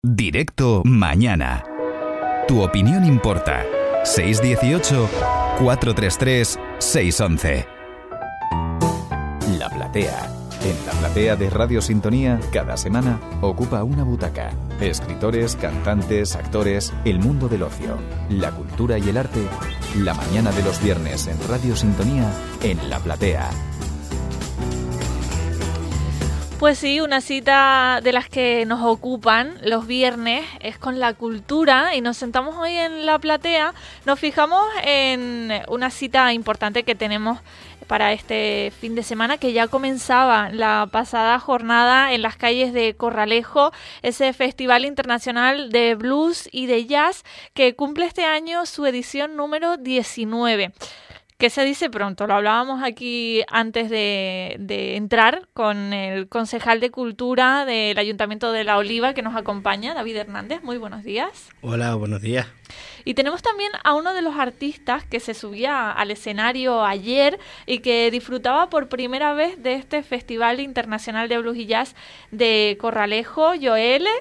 Directo Mañana. Tu opinión importa. 618-433-611. La Platea. En La Platea de Radio Sintonía, cada semana ocupa una butaca. Escritores, cantantes, actores, el mundo del ocio, la cultura y el arte. La mañana de los viernes en Radio Sintonía, en La Platea. Pues sí, una cita de las que nos ocupan los viernes es con la cultura y nos sentamos hoy en La Platea. Nos fijamos en una cita importante que tenemos para este fin de semana, que ya comenzaba la pasada jornada en las calles de Corralejo, ese Festival Internacional de Blues y de Jazz que cumple este año su edición número 19. Que se dice pronto, lo hablábamos aquí antes de entrar con el concejal de Cultura del Ayuntamiento de La Oliva que nos acompaña, David Hernández. Muy buenos días. Hola, buenos días. Y tenemos también a uno de los artistas que se subía al escenario ayer y que disfrutaba por primera vez de este Festival Internacional de Blues y Jazz de Corralejo, Joele.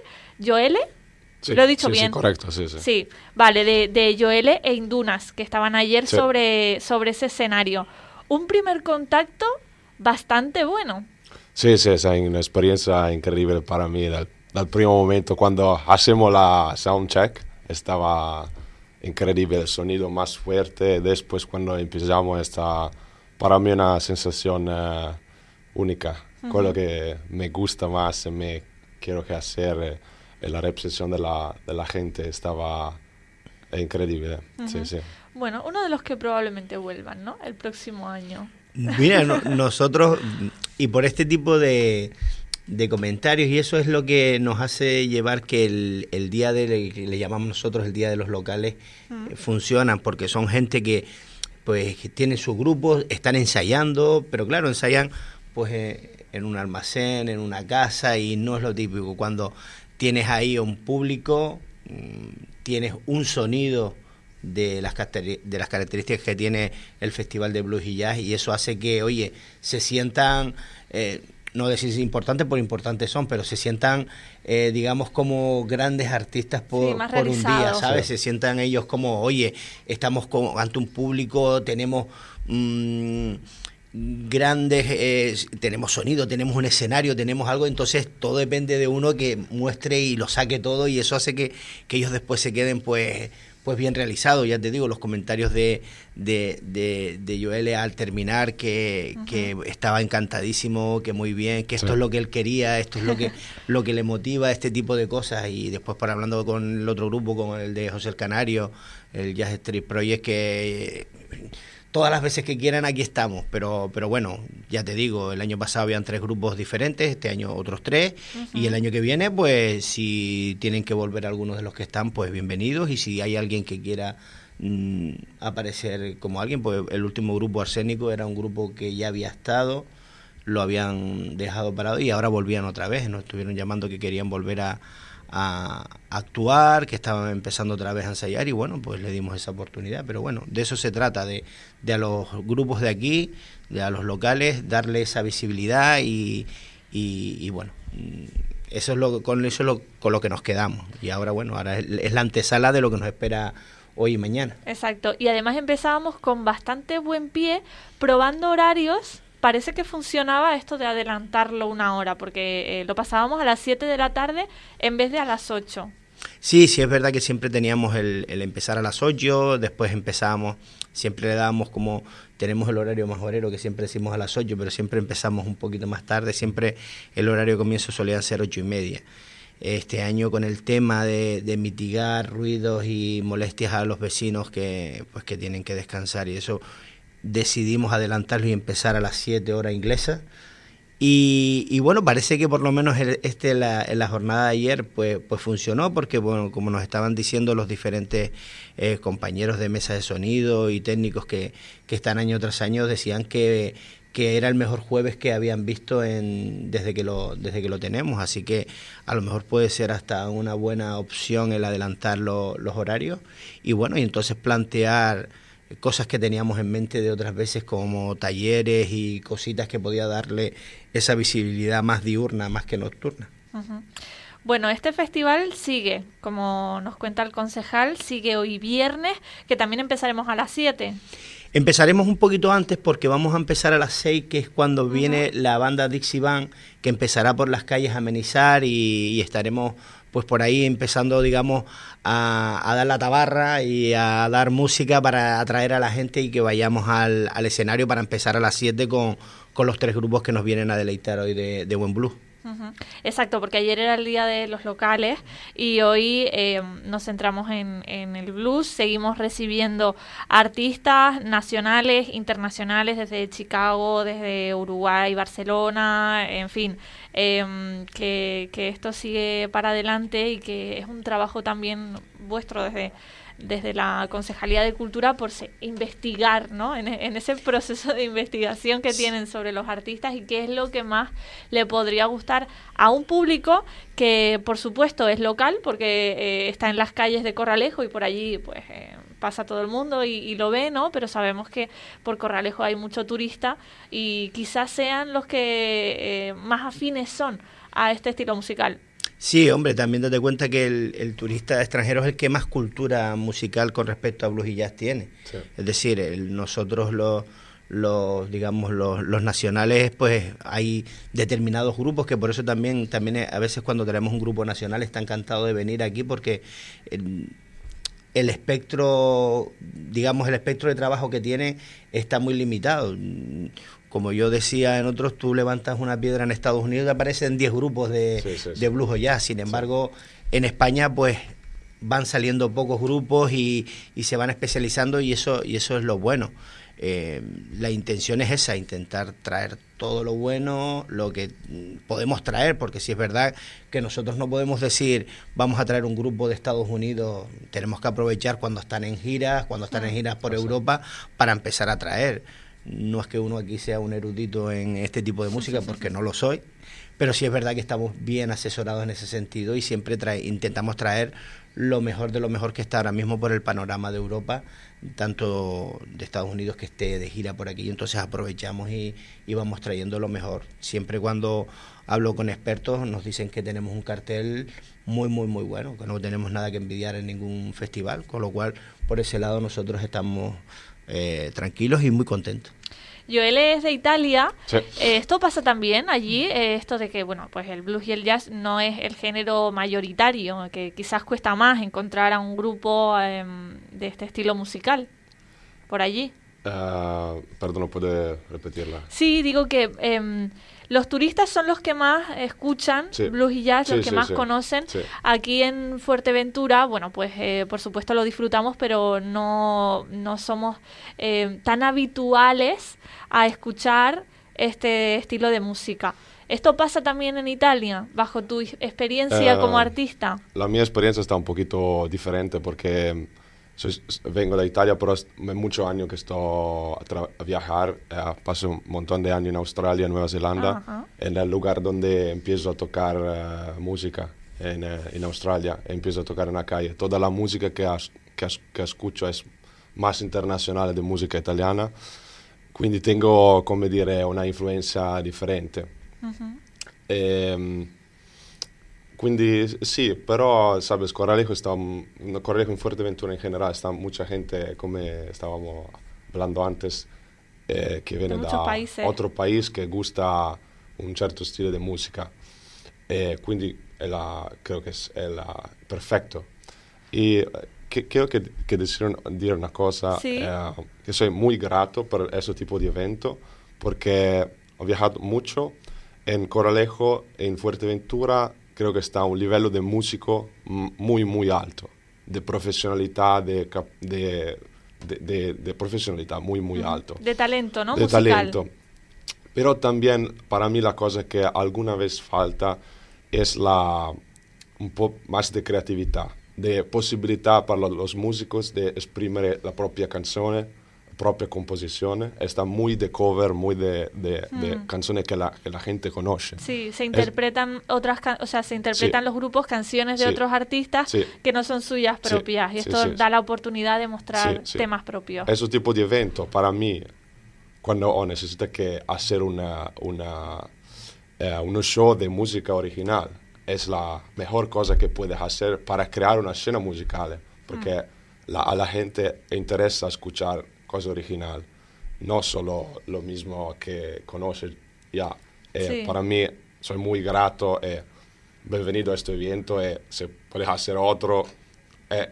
Sí, lo he dicho sí, bien. Sí, correcto, sí. Sí, vale, de Joele e Indunas, que estaban ayer sobre ese escenario. Un primer contacto bastante bueno. Sí, es una experiencia increíble para mí. Del primer momento, cuando hacemos la soundcheck, estaba increíble, el sonido más fuerte. Después, cuando empezamos, está para mí una sensación única. Con lo que me gusta más, me quiero que hacer... la recepción de la gente estaba increíble. Sí. Bueno, uno de los que probablemente vuelvan, ¿no? El próximo año. Mira, nosotros, y por este tipo de comentarios, y eso es lo que nos hace llevar que el día que le llamamos nosotros el día de los locales, funcionan, porque son gente que tiene sus grupos, están ensayando, pero claro, ensayan pues en un almacén, en una casa, y no es lo típico. Cuando tienes ahí un público, tienes un sonido de las características que tiene el Festival de Blues y Jazz, y eso hace que, oye, se sientan, no decir importantes por importantes son, pero se sientan, digamos, como grandes artistas por un día, ¿sabes? Se sientan ellos como, oye, estamos ante un público, tenemos... grandes, tenemos sonido, tenemos un escenario, tenemos algo, entonces todo depende de uno que muestre y lo saque todo, y eso hace que ellos después se queden pues bien realizados. Ya te digo, los comentarios de Joele al terminar, que estaba encantadísimo, que muy bien, que esto es lo que él quería, esto es lo que le motiva, este tipo de cosas. Y después, por hablando con el otro grupo, con el de José el Canario, el Jazz Street Project, que todas las veces que quieran aquí estamos, pero bueno, ya te digo, el año pasado habían 3 grupos diferentes, este año otros 3, y el año que viene, pues si tienen que volver algunos de los que están, pues bienvenidos, y si hay alguien que quiera aparecer como alguien, pues el último grupo Arsénico era un grupo que ya había estado, lo habían dejado parado y ahora volvían otra vez, nos estuvieron llamando que querían volver a actuar, que estaban empezando otra vez a ensayar, y bueno, pues le dimos esa oportunidad. Pero bueno, de eso se trata, de a los grupos de aquí, de a los locales, darle esa visibilidad y bueno, eso es con lo que nos quedamos. Y ahora, bueno, ahora es la antesala de lo que nos espera hoy y mañana. Exacto, y además empezábamos con bastante buen pie, probando horarios. Parece que funcionaba esto de adelantarlo una hora, porque lo pasábamos a las 7 de la tarde en vez de a las 8. Sí, es verdad que siempre teníamos el empezar a las 8, después empezábamos, siempre le dábamos como, tenemos el horario más horero que siempre decimos a las 8, pero siempre empezamos un poquito más tarde, siempre el horario de comienzo solía ser 8:30. Este año, con el tema de mitigar ruidos y molestias a los vecinos que tienen que descansar, y eso decidimos adelantarlo y empezar a las 7 horas inglesas. Y bueno, parece que por lo menos en la jornada de ayer pues funcionó, porque bueno, como nos estaban diciendo los diferentes compañeros de mesa de sonido y técnicos que están año tras año, decían que era el mejor jueves que habían visto desde que lo tenemos, así que a lo mejor puede ser hasta una buena opción el adelantar los horarios, y bueno, y entonces plantear cosas que teníamos en mente de otras veces, como talleres y cositas que podía darle esa visibilidad más diurna, más que nocturna. Bueno, este festival sigue, como nos cuenta el concejal, sigue hoy viernes, que también empezaremos a las 7. Empezaremos un poquito antes porque vamos a empezar a las 6, que es cuando viene la banda Dixie Band, que empezará por las calles a amenizar y estaremos pues por ahí empezando, digamos, a dar la tabarra y a dar música para atraer a la gente y que vayamos al escenario para empezar a las 7 con los 3 grupos que nos vienen a deleitar hoy de buen blues. Exacto, porque ayer era el día de los locales y hoy nos centramos en el blues. Seguimos recibiendo artistas nacionales, internacionales, desde Chicago, desde Uruguay, Barcelona, en fin, que esto sigue para adelante y que es un trabajo también vuestro desde la Concejalía de Cultura por investigar, ¿no? En ese proceso de investigación que tienen sobre los artistas y qué es lo que más le podría gustar a un público que, por supuesto, es local porque está en las calles de Corralejo y por allí pues pasa todo el mundo y lo ve, ¿no? Pero sabemos que por Corralejo hay mucho turista y quizás sean los que más afines son a este estilo musical. Sí, hombre, también date cuenta que el turista extranjero es el que más cultura musical con respecto a blues y jazz tiene. Sí. Es decir, nosotros los nacionales, pues hay determinados grupos que por eso también a veces cuando tenemos un grupo nacional está encantado de venir aquí porque el espectro de trabajo que tiene está muy limitado. Como yo decía en otros, tú levantas una piedra en Estados Unidos y aparecen 10 grupos de blues o jazz. Sin embargo, en España pues van saliendo pocos grupos y se van especializando y eso es lo bueno. La intención es esa, intentar traer todo lo bueno, lo que podemos traer, porque si es verdad que nosotros no podemos decir vamos a traer un grupo de Estados Unidos, tenemos que aprovechar cuando están en giras por Europa para empezar a traer. No es que uno aquí sea un erudito en este tipo de música, porque no lo soy, pero sí es verdad que estamos bien asesorados en ese sentido y siempre intentamos traer lo mejor de lo mejor que está ahora mismo por el panorama de Europa, tanto de Estados Unidos que esté de gira por aquí, entonces aprovechamos y vamos trayendo lo mejor. Siempre cuando hablo con expertos nos dicen que tenemos un cartel muy, muy, muy bueno, que no tenemos nada que envidiar en ningún festival, con lo cual por ese lado nosotros estamos tranquilos y muy contentos. Joel es de Italia. Sí. Esto pasa también allí, esto de que, bueno, pues el blues y el jazz no es el género mayoritario, que quizás cuesta más encontrar a un grupo de este estilo musical por allí. Perdón, ¿puede repetirla? Sí, digo que los turistas son los que más escuchan blues y jazz, los que más conocen. Sí. Aquí en Fuerteventura, bueno, pues por supuesto lo disfrutamos, pero no somos tan habituales a escuchar este estilo de música. ¿Esto pasa también en Italia, bajo tu experiencia como artista? La mia experiencia está un poquito diferente porque vengo de Italia, pero hace muchos años que estoy a viajar. Paso un montón de años en Australia, Nueva Zelanda, en el lugar donde empiezo a tocar música en Australia, empiezo a tocar en la calle. Toda la música que escucho es más internacional de música italiana, quindi tengo, come dire, una influenza differente. Quindi sì, però, sabes, Corralejo in Fuerteventura en general está mucha gente, come estábamos hablando antes, que viene da otro país que gusta un certo stile di musica. Quindi creo que es perfecto. Y quiero decir una cosa, que soy muy grato por ese tipo de evento, porque he viajado mucho en Corralejo, en Fuerteventura. Creo que está a un livello de músico muy, muy alto, de profesionalidad, de profesionalidad muy, muy alto. De talento, ¿no? De musical. Talento. Pero también, para mí, la cosa que alguna vez falta es un po' más de creatividad, de posibilidad para los músicos de exprimere la propia canzone, propia composizione, está muy de cover, muy de canciones que la gente conoce. Sí, se interpretan los grupos canciones de otros artistas que no son suyas propias, y esto da la oportunidad de mostrar temas propios. Ese tipo de evento, para mí, cuando necesito que hacer un show de música original, es la mejor cosa que puedes hacer para crear una escena musical, porque a la gente interesa escuchar cosas originales, no solo lo mismo que conoces ya. Sí. Para mí, soy muy grato y bienvenido a este evento, y si puedes hacer otro, es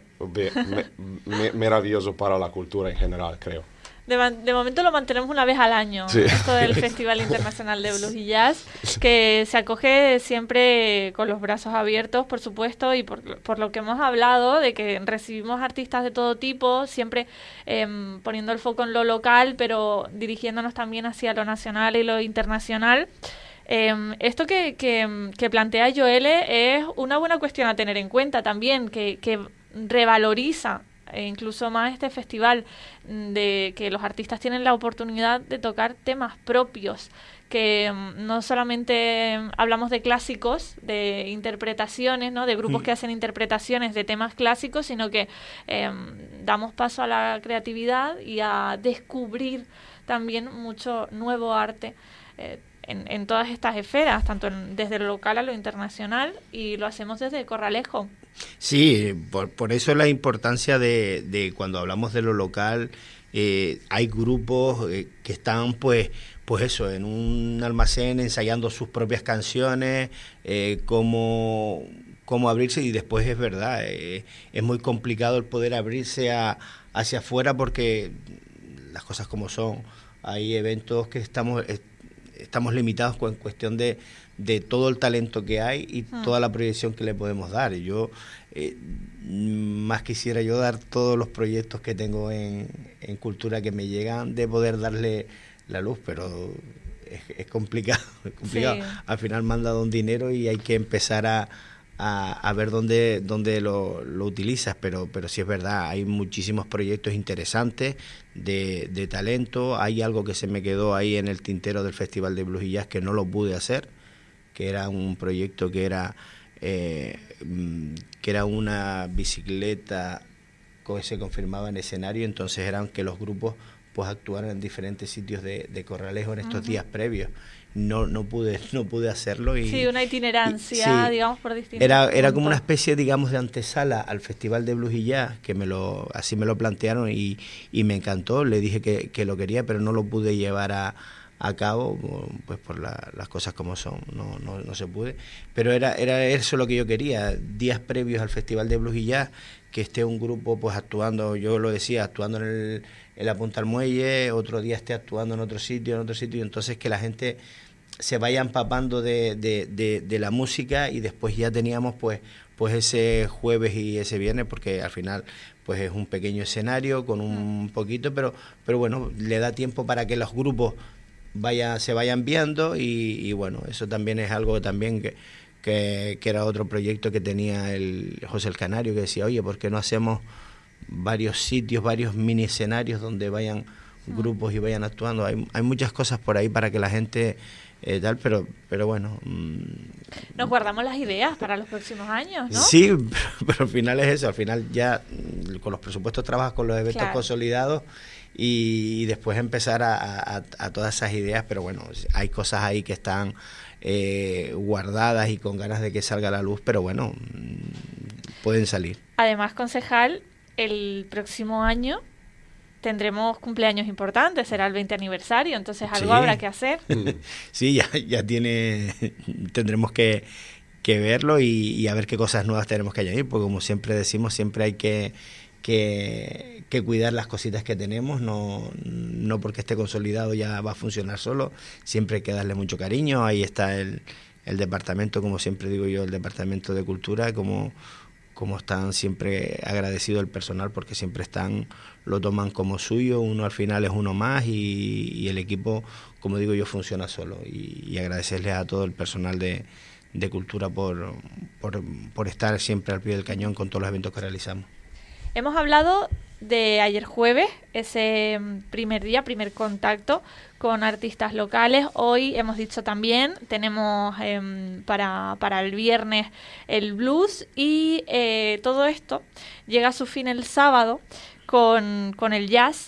maravilloso para la cultura en general, creo. De momento lo mantenemos una vez al año, sí. Esto del Festival Internacional de Blues y Jazz, que se acoge siempre con los brazos abiertos, por supuesto, y por lo que hemos hablado, de que recibimos artistas de todo tipo, siempre poniendo el foco en lo local, pero dirigiéndonos también hacia lo nacional y lo internacional. Esto que plantea Joelle es una buena cuestión a tener en cuenta también, que revaloriza incluso más este festival, de que los artistas tienen la oportunidad de tocar temas propios, que no solamente hablamos de clásicos, de interpretaciones, ¿no? De grupos que hacen interpretaciones de temas clásicos, sino que damos paso a la creatividad y a descubrir también mucho nuevo arte en todas estas esferas, tanto desde lo local a lo internacional, y lo hacemos desde Corralejo. Sí, por eso la importancia de cuando hablamos de lo local, hay grupos que están pues eso, en un almacén ensayando sus propias canciones, cómo abrirse, y después es verdad, es muy complicado el poder abrirse hacia afuera, porque las cosas como son, hay eventos que estamos limitados en cuestión de todo el talento que hay y toda la proyección que le podemos dar. Y yo más quisiera yo dar todos los proyectos que tengo en cultura que me llegan, de poder darle la luz, pero es complicado, es complicado. Sí. Al final manda un dinero y hay que empezar a ver dónde lo utilizas, pero sí es verdad, hay muchísimos proyectos interesantes de talento. Hay algo que se me quedó ahí en el tintero del Festival de Blues y Jazz que no lo pude hacer, que era un proyecto que era una bicicleta que se confirmaba en escenario, entonces eran que los grupos pues actuaran en diferentes sitios de Corralejo en estos días previos. No pude hacerlo. Sí, una itinerancia, sí, digamos, por distintos era como una especie, digamos, de antesala al Festival de Blues y Jazz, que así me lo plantearon y me encantó. Le dije que lo quería, pero no lo pude llevar a cabo, pues por las cosas como son, no se pude. Pero era eso lo que yo quería, días previos al Festival de Blues y Jazz, que esté un grupo pues actuando, yo lo decía, actuando en la Punta al Muelle, otro día esté actuando en otro sitio, y entonces que la gente se vaya empapando de la música, y después ya teníamos pues ese jueves y ese viernes, porque al final pues es un pequeño escenario con un poquito, pero bueno, le da tiempo para que los grupos se vayan viendo, y bueno, eso también es algo también que era otro proyecto que tenía el José el Canario, que decía, oye, ¿por qué no hacemos varios sitios, varios mini escenarios donde vayan grupos y vayan actuando? Hay muchas cosas por ahí para que la gente pero bueno. Nos guardamos las ideas para los próximos años, ¿no? Sí, pero al final es eso, al final ya con los presupuestos trabajas con los eventos consolidados, y después empezar a todas esas ideas, pero bueno, hay cosas ahí que están guardadas y con ganas de que salga a la luz, pero bueno, pueden salir. Además, concejal, el próximo año tendremos cumpleaños importantes, será el 20 aniversario, entonces algo habrá que hacer. Sí, ya tendremos que verlo y a ver qué cosas nuevas tenemos que añadir, porque como siempre decimos, siempre hay que cuidar las cositas que tenemos, no porque esté consolidado ya va a funcionar solo, siempre hay que darle mucho cariño. Ahí está el departamento, como siempre digo yo, el departamento de cultura, como están siempre agradecido el personal, porque siempre lo toman como suyo, uno al final es uno más, y el equipo, como digo yo, funciona solo, y agradecerles a todo el personal de cultura por estar siempre al pie del cañón con todos los eventos que realizamos. Hemos hablado de ayer jueves, ese primer contacto con artistas locales. Hoy hemos dicho también, tenemos para el viernes el blues, y todo esto llega a su fin el sábado con el jazz.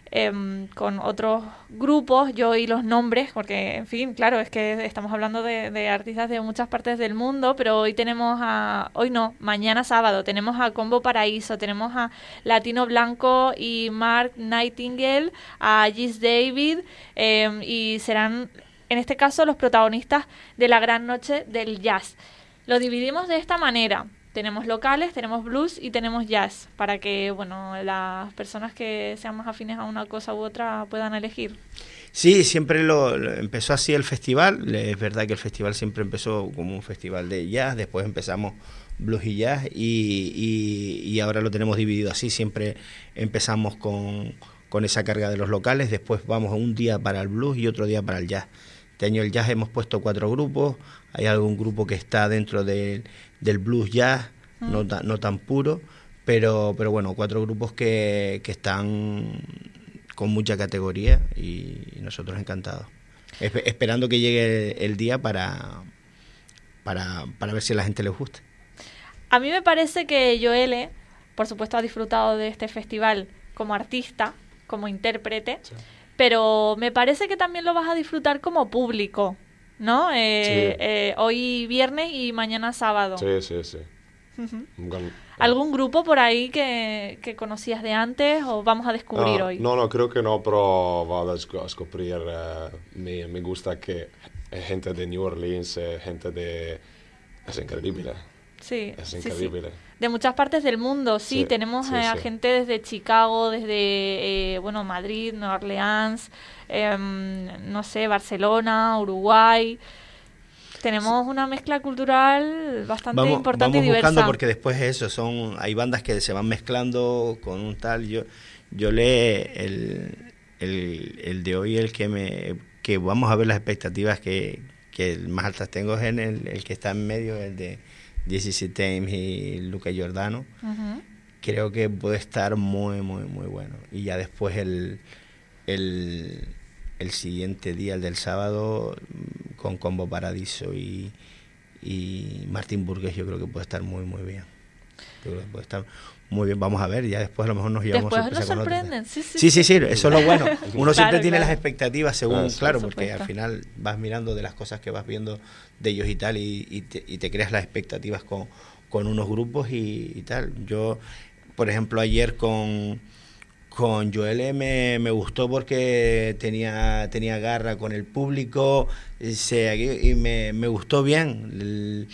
con otros grupos. Yo oí los nombres porque, en fin, claro, es que estamos hablando de artistas de muchas partes del mundo, pero mañana sábado tenemos a Combo Paraíso, tenemos a Latino Blanco y Mark Nightingale, a Gis David, y serán, en este caso, los protagonistas de la gran noche del jazz. Lo dividimos de esta manera. Tenemos locales, tenemos blues y tenemos jazz, para que, bueno, las personas que sean más afines a una cosa u otra puedan elegir. Sí, siempre lo empezó así el festival. Es verdad que el festival siempre empezó como un festival de jazz, después empezamos blues y jazz, y ahora lo tenemos dividido así. Siempre empezamos con esa carga de los locales, después vamos un día para el blues y otro día para el jazz. Este año el jazz hemos puesto 4 grupos, hay algún grupo que está dentro del blues jazz, no tan puro, pero bueno, 4 grupos que están con mucha categoría, y nosotros encantados. Esperando que llegue el día para ver si a la gente les gusta. A mí me parece que Joelle, por supuesto, ha disfrutado de este festival como artista, como intérprete, sí, pero me parece que también lo vas a disfrutar como público, ¿no? Sí. Hoy viernes y mañana sábado. Sí. ¿Algún grupo por ahí que conocías de antes o vamos a descubrir hoy? No, creo que no, pero voy a descubrir. Me gusta que gente de New Orleans, gente de... Es increíble. Sí, es increíble. Sí. De muchas partes del mundo, sí. Tenemos a gente desde Chicago, desde Madrid, Nueva Orleans, no sé, Barcelona, Uruguay. Tenemos una mezcla cultural bastante importante y diversa. Vamos buscando, porque después hay bandas que se van mezclando con un tal. Yo el de hoy, que vamos a ver las expectativas que más altas tengo, es en el que está en medio, el de JC Thames y Luca Giordano. Uh-huh. Creo que puede estar muy, muy, muy bueno. Y ya después el siguiente día, el del sábado, con Combo Paradiso y Martín Burgués, yo creo que puede estar muy, muy bien. Yo creo que puede estar muy bien. Vamos a ver, ya después a lo mejor nos llevamos sorpresa. Después nos sorprenden, sí, eso es lo bueno. Uno siempre tiene las expectativas según, claro, porque al final vas mirando de las cosas que vas viendo de ellos y tal, y te creas las expectativas con unos grupos y tal. Yo, por ejemplo, ayer con Joelle me gustó porque tenía garra con el público, y me gustó bien.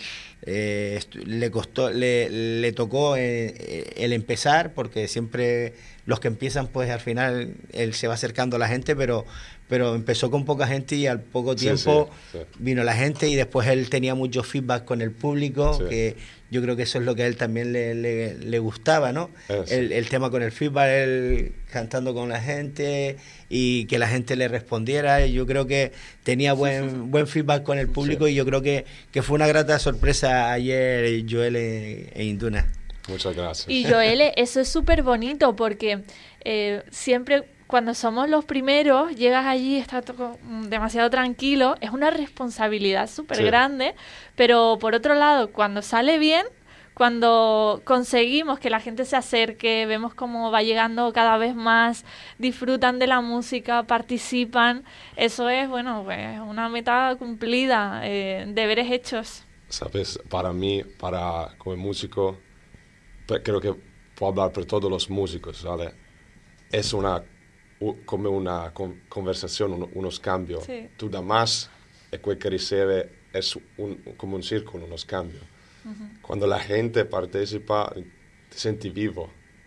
Le tocó el empezar, porque siempre los que empiezan, pues al final él se va acercando a la gente, pero empezó con poca gente y al poco tiempo vino la gente, y después él tenía mucho feedback con el público, que yo creo que eso es lo que a él también le gustaba, ¿no? El tema con el feedback, él cantando con la gente y que la gente le respondiera. Yo creo que tenía buen feedback con el público, y yo creo que fue una grata sorpresa ayer Joelle e Induna. Muchas gracias. Y Joelle, eso es súper bonito, porque siempre cuando somos los primeros, llegas allí, está todo demasiado tranquilo, es una responsabilidad súper grande, pero por otro lado, cuando sale bien, cuando conseguimos que la gente se acerque, vemos cómo va llegando cada vez más, disfrutan de la música, participan, eso es, pues una meta cumplida, deberes hechos. Sabes, para mí, como músico, creo que puedo hablar por todos los músicos, ¿vale? Es come una conversación, unos cambios. Sí. Tú das más y quel que recibe es como un círculo, unos cambios. Uh-huh. Cuando la gente participa, te sientes vivo.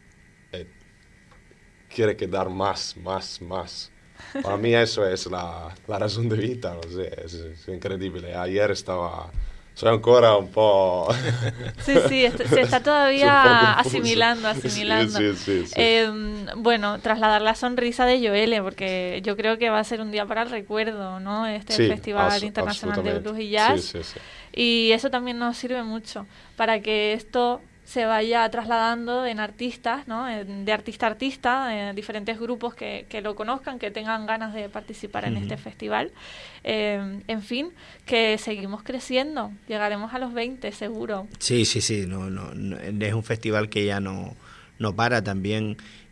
Quiere que dar más. Para mí eso es la razón de vida, no sé, es increíble. Ayer soy ancora un po'... Sí, se está todavía asimilando. Sí. Bueno, trasladar la sonrisa de Joelle, porque yo creo que va a ser un día para el recuerdo, ¿no? Festival Internacional de Blues y Jazz. Sí. Y eso también nos sirve mucho para que esto se vaya trasladando en artistas, ¿no? De artista a artista, diferentes grupos que lo conozcan, que tengan ganas de participar en este festival. En fin, que seguimos creciendo, llegaremos a los 20 seguro. Sí, no, es un festival que ya no para. También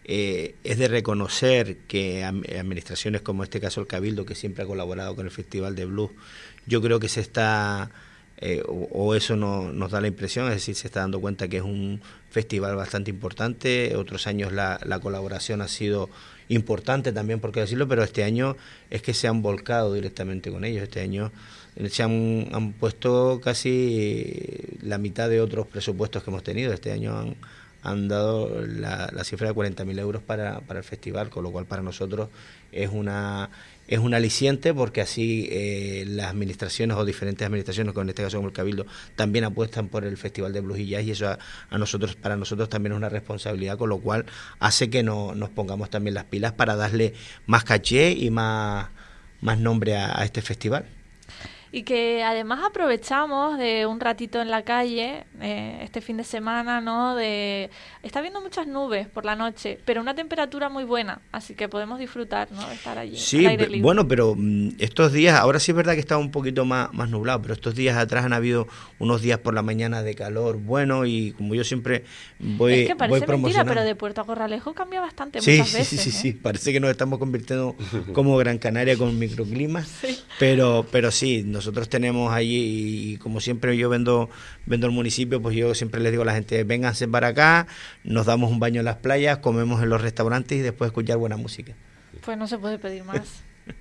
es de reconocer que administraciones como este caso el Cabildo, que siempre ha colaborado con el Festival de Blues, yo creo que se está, o eso nos da la impresión, es decir, se está dando cuenta que es un festival bastante importante. Otros años la colaboración ha sido importante también, por qué decirlo, pero este año es que se han volcado directamente con ellos. Este año se han puesto casi la mitad de otros presupuestos que hemos tenido. Este año han dado la cifra de 40.000 euros para el festival, con lo cual para nosotros es un aliciente, porque así las administraciones o diferentes administraciones, como en este caso como el Cabildo, también apuestan por el Festival de Blues y Jazz, y eso para nosotros también es una responsabilidad, con lo cual hace que nos pongamos también las pilas para darle más caché y más nombre a este festival. Y que además aprovechamos de un ratito en la calle este fin de semana, ¿no? Está habiendo muchas nubes por la noche, pero una temperatura muy buena, así que podemos disfrutar, ¿no?, de estar allí. Sí, al aire libre. Bueno, pero estos días, ahora sí es verdad que está un poquito más nublado, pero estos días atrás han habido unos días por la mañana de calor bueno, y como yo siempre voy es que parece mentira, pero de Puerto a Corralejo cambia bastante muchas veces. Sí, parece que nos estamos convirtiendo como Gran Canaria con microclimas, sí. pero sí, nosotros tenemos allí, y como siempre yo vendo el municipio, pues yo siempre les digo a la gente, vénganse para acá, nos damos un baño en las playas, comemos en los restaurantes y después escuchar buena música. Pues no se puede pedir más.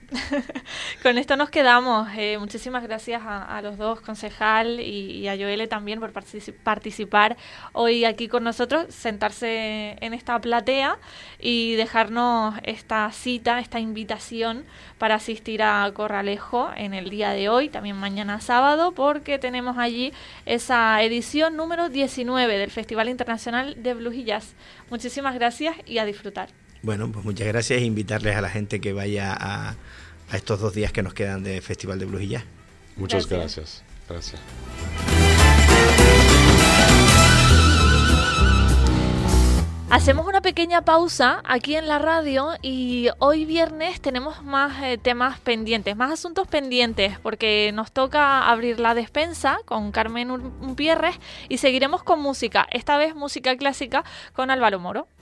Con esto nos quedamos. Muchísimas gracias a los dos, concejal, y a Joelle también por participar hoy aquí con nosotros, sentarse en esta platea y dejarnos esta cita, esta invitación para asistir a Corralejo en el día de hoy, también mañana sábado, porque tenemos allí esa edición número 19 del Festival Internacional de Blues y Jazz. Muchísimas gracias y a disfrutar. Bueno, pues muchas gracias, e invitarles a la gente que vaya a estos 2 días que nos quedan de Festival de Blues y Jazz. Muchas gracias. Hacemos una pequeña pausa aquí en la radio y hoy viernes tenemos más temas pendientes, más asuntos pendientes, porque nos toca abrir la despensa con Carmen Unpierres y seguiremos con música, esta vez música clásica con Álvaro Moro.